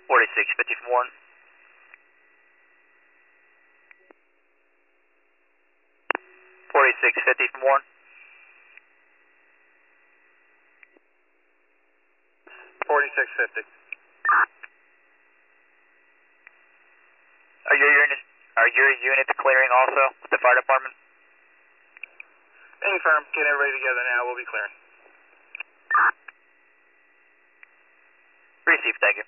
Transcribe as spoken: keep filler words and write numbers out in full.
forty-six fifty from one. forty-six fifty from one. forty-six fifty. Are your units are your units clearing also with the fire department? Being firm, get everybody together now, we'll be clearing. Received, thank you.